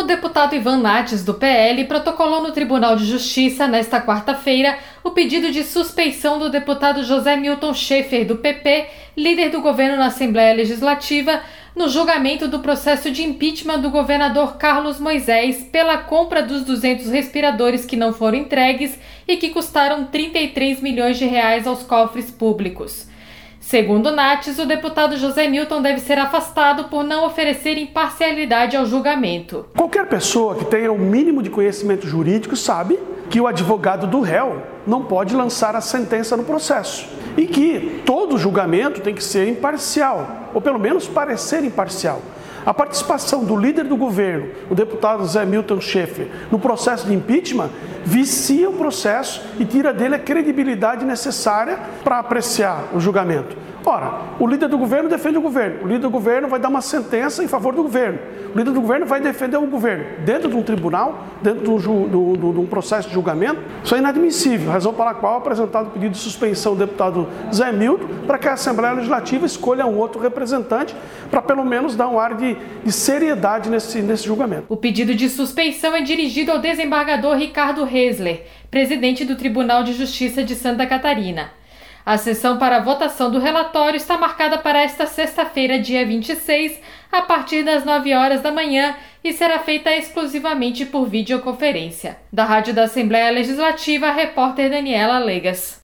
deputado Ivan Nates, do PL, protocolou no Tribunal de Justiça, nesta quarta-feira, o pedido de suspeição do deputado José Milton Schaeffer, do PP, líder do governo na Assembleia Legislativa, no julgamento do processo de impeachment do governador Carlos Moisés pela compra dos 200 respiradores que não foram entregues e que custaram 33 milhões de reais aos cofres públicos. Segundo Nates, o deputado José Milton deve ser afastado por não oferecer imparcialidade ao julgamento. Qualquer pessoa que tenha o mínimo de conhecimento jurídico sabe que o advogado do réu não pode lançar a sentença no processo e que todo julgamento tem que ser imparcial, ou pelo menos parecer imparcial. A participação do líder do governo, o deputado José Milton Schaeffer, no processo de impeachment, vicia o processo e tira dele a credibilidade necessária para apreciar o julgamento. Ora, o líder do governo defende o governo, o líder do governo vai dar uma sentença em favor do governo, o líder do governo vai defender o governo. Dentro de um tribunal, dentro de um processo de julgamento, isso é inadmissível, razão pela qual é apresentado o pedido de suspensão do deputado Zé Milton para que a Assembleia Legislativa escolha um outro representante para pelo menos dar um ar de seriedade nesse julgamento. O pedido de suspeição é dirigido ao desembargador Ricardo Hesler, presidente do Tribunal de Justiça de Santa Catarina. A sessão para a votação do relatório está marcada para esta sexta-feira, dia 26, a partir das 9 horas da manhã e será feita exclusivamente por videoconferência. Da Rádio da Assembleia Legislativa, a repórter Daniela Legas.